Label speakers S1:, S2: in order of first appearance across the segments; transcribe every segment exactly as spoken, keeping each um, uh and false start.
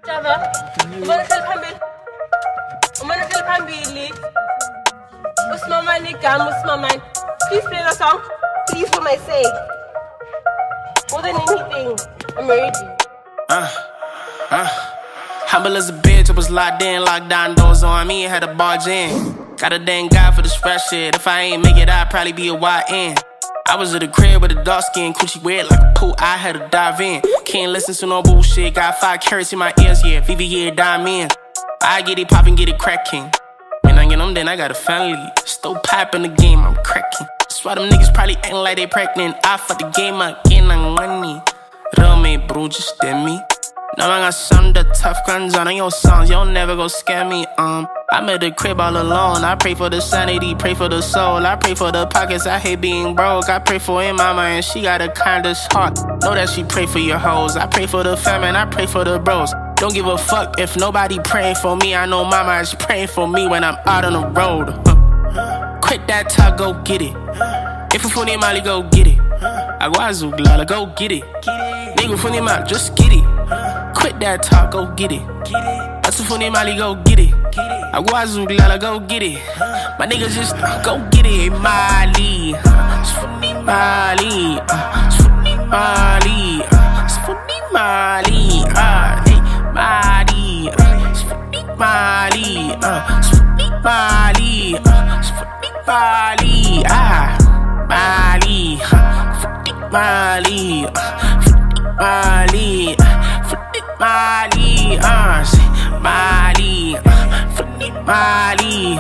S1: Java, umanakal phambili. Umanakal phambili. Usmamani gam, Usmamani. Please play the song. Please, for my sake. More than anything, I'm ready.
S2: Uh, uh. Humble as a bitch, I was locked in, locked down, doors on me, had to barge in. Got a dang guy for this fresh shit. If I ain't make it, I'd probably be a Y N. I was at the crib with a dark skin, coochie wet like a pool, I had to dive in. Can't listen to no bullshit, got five carrots in my ears, yeah, V V yeah, dime in. I get it poppin', get it crackin'. When I get them, then I got a family. Still piping the game, I'm cracking. That's why them niggas probably acting like they pregnant. I fuck the game again, I'm money. Real me, bro, just damn me. Now I got some the tough guns on your songs, you'll never go scare me, um I'm at the crib all alone, I pray for the sanity, pray for the soul. I pray for the pockets, I hate being broke. I pray for her mama and she got a kindest heart. Know that she pray for your hoes. I pray for the famine, I pray for the bros. Don't give a fuck if nobody praying for me. I know mama is praying for me when I'm out on the road. huh. Quit that talk, go get it. If you funny Mali, go get it. Aguazu, Lala, go get it. Nigga funny Mali, just get it. Quit that talk, go get it. Asufuni Mali, go get it. Aguazu, Lala, go get it. My niggas just go get it. Mali, Sfuni Mali, Sfuni Mali, Sfuni Mali, ah, hey, Mali, Sfuni Mali, Sfuni Mali, Sfuni Mali, ah, Mali, Sfuni Mali, Sfuni Mali. Mali, uh, Mali, Mali,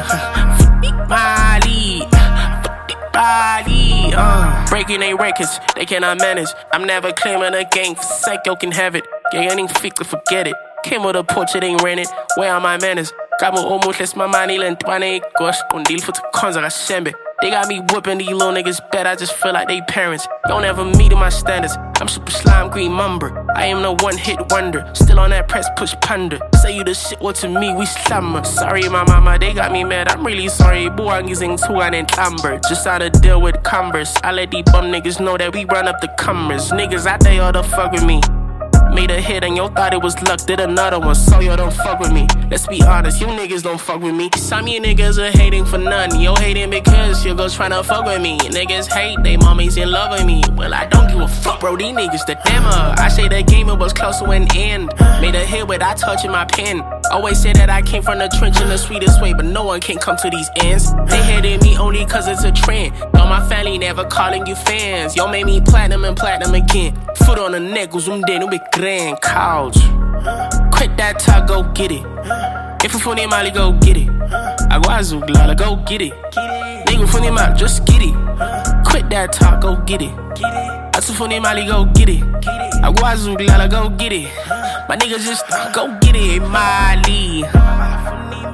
S2: Mali, Mali, uh. Breaking they records, they cannot manage. I'm never claiming a gang for sake, you can have it. Gang ain't fixed, forget it. Came with a porch, it ain't rented. Where are my manners? Got me almost less my money, and twenty gosh, on deal for the cons, I got They got me whooping these little niggas bad, I just feel like they parents. Don't ever meet in my standards. I'm super slime green mumber. I am no one hit wonder. Still on that press push ponder. Say you the shit, what to me, we slammer. Sorry my mama, they got me mad, I'm really sorry. Boy, I'm using two and then amber. Just how to deal with Converse. I let these bum niggas know that we run up the comers. Niggas out there all the fuck with me. Made a hit and yo thought it was luck, did another one, so yo don't fuck with me. Let's be honest, you niggas don't fuck with me. Some of you niggas are hating for none. Yo hating because your girls tryna fuck with me. Niggas hate, they mommies in love with me. Well, I don't give a fuck, bro, these niggas the dammer. I say the game, it was close to an end. Made a hit without touching my pen. Always say that I came from the trench in the sweetest way, but no one can come to these ends. They hated me only cause it's a trend. Though my family never calling you fans. Yo made me platinum and platinum again. Foot on the neck, zoom in, big grand couch. Quit that talk, go get it. If you funny Mali, go get it. Aguazu, Lala, go get it. Nigga funny Mali, just get it. Quit that talk, go get it. Asufuni Mali, go get it. Aguazu, Lala, go get it. My niggas just go get it. Mali, Funny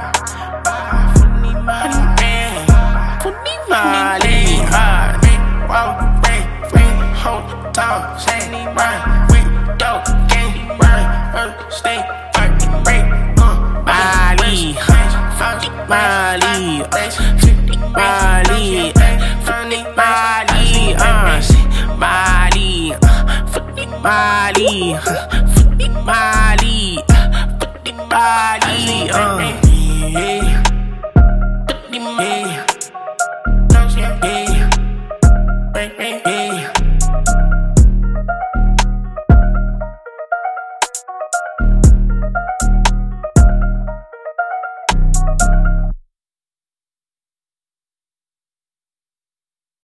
S2: Mali, ah, wow, wait, wait, hold down, say, run, wait, dope, gang, run, stay, work, break, uh, Mali, Mali, Mali, Funny Mali, uh, Mali, Funny Mali, Funny Mali, Funny Mali.